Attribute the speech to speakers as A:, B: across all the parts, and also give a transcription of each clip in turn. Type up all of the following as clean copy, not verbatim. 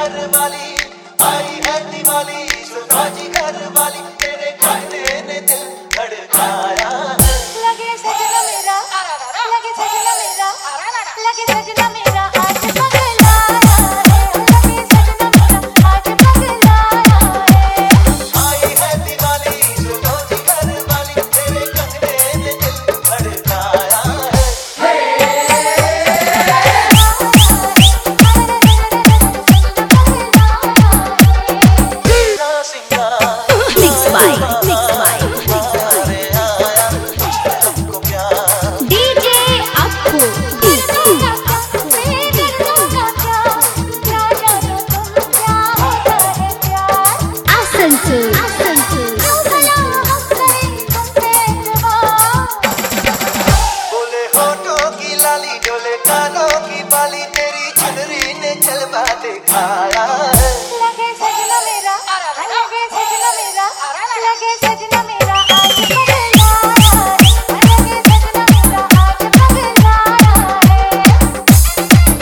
A: घर वाली आई है दिवाली, सुलझी घर वाली तेरे कहने ने दिल धड़काया है।
B: लगे सजना मेरा, लगे सजना मेरा, लगे सजना मेरा आज पगलाया है। लगे सजना मेरा आज पगलाया है।
A: आई है दिवाली, सुलझी घर वाली तेरे कहने ने दिल धड़काया है। तेरा सिंगार
B: डीजे अप्पू, आसनसोल,
A: बोले होठों की लाली डोले कानों की बाली तेरी चुनरी ने जलवा दिखाया है।
B: लगे सजना मेरा, लगे सजना मेरा, लगे सजना मेरा आज पगलाया है। लगे सजना मेरा आज पगलाया है।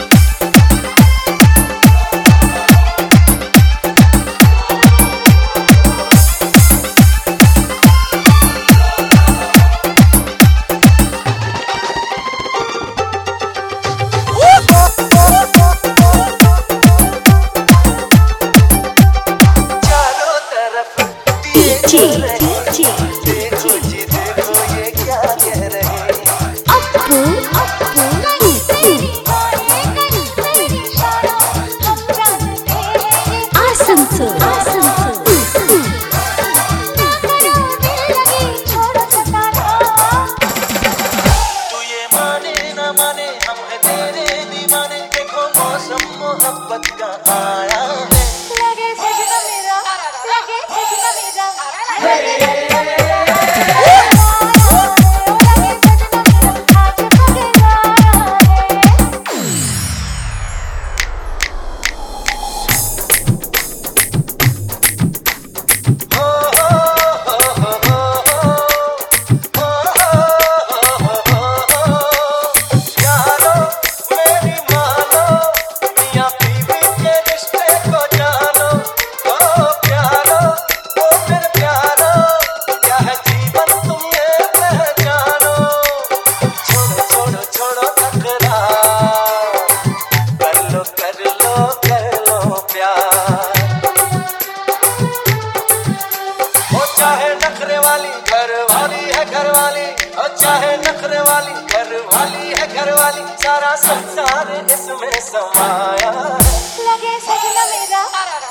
A: चारों तरफ दिए जल रहे, देखो जी देखो ये क्या कह रहे हैं।
B: अप्पू, अप्पू, तेरी बातें मेरी शाना हम जानते हैं। आसनसोल, आसनसोल, ना करो दिल लगी छोड़ो सताना।
A: तू ये माने ना माने हम है तेरे दीवाने, देखो मौसम मोहब्बत का आया है।
B: लगे सजना मेरा, लगे सजना मेरा, लगे सजना मेरा आज पगलाया है।
A: हो यारो मेरी मानो, मियां बीवी के रिश्ते को जानो। ओ प्यारो ओ मेरे प्यारो, क्या है जीवन तुम ये पहचानो। छोड़ो छोड़ो छोड़ो तकरार, कर लो प्यार। ओ चाहे नखरे वाली घर वाली है घर वाली, ओ चाहे नखरे वाली घर वाली है घर वाली, सारा संसार इसमें समाया है।
B: लगे सजना मेरा,